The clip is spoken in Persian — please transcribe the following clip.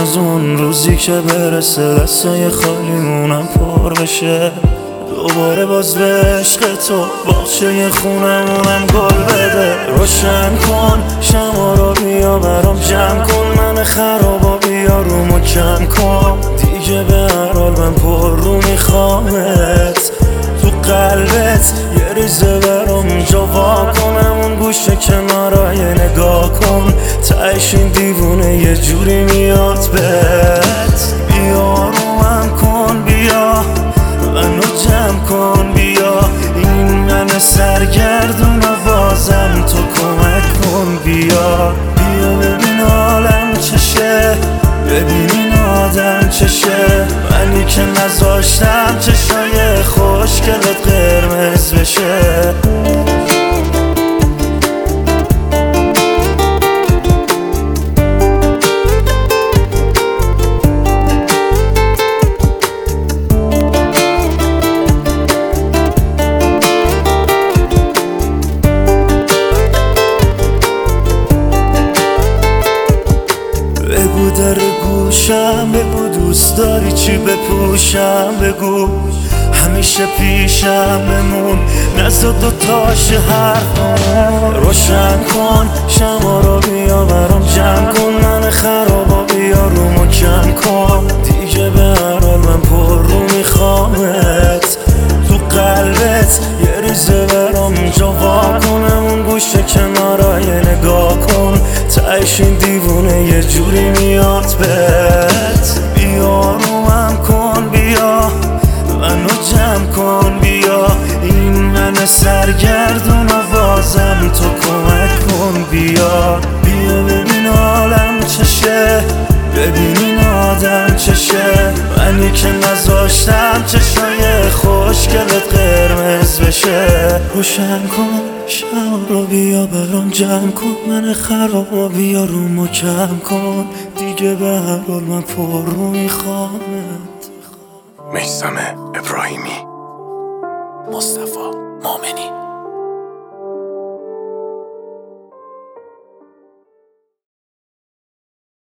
از اون روزی که برسه دستای خالیمونم پر بشه، دوباره باز به عشق تو باغچه خونمونم گل بده. روشن کن شما رو بیا برام جمع کن، من خرابا بیا رومو کم کن، دیگه به هر حال من پر رو میخوامت. تو قلبت یه ریزه برام جا وا کنم، اون گوشه کنارای نگاه کن، تهش این دیوونه یه جوری میاد بهت. بیا رومم کن، بیا منو جمع کن، بیا این من سرگردون و بازم تو کمک کن. بیا ببین حالم چشه، ببین این آدم چشه، منی که نذاشتم چشای خوشگلت قرمز بشه. بگو در گوشم، بگو دوست داری چی بپوشم، بگو همیشه پیشم بمون، نزد دوتاش حرفمون. روشن کن شما رو بیا برام جمع کن، من خرابا بیا رومو کم کن، دیگه به هر حال من پر رو میخوامت. تو قلبت یه ریزه برام جا وا کنم، اون گوشه کنارای نگاه کن، تهش این دیوونه یه جوری میاد بهت. بیا رومم کن، بیا منو جمع کن، بیا این من سرگردون و بازم تو کمک کن. بیا ببین حالم چشه، ببین این آدم چشه، منی که نذاشتم چشای خوشگلت قرمز بشه. روشن کن شب رو بیا برام جمع کن، من خراب رو بیا رومو کم کن، دیگه به هر حال من پر رو میخوامت. میثم ابراهیمی، مصطفی مومنی.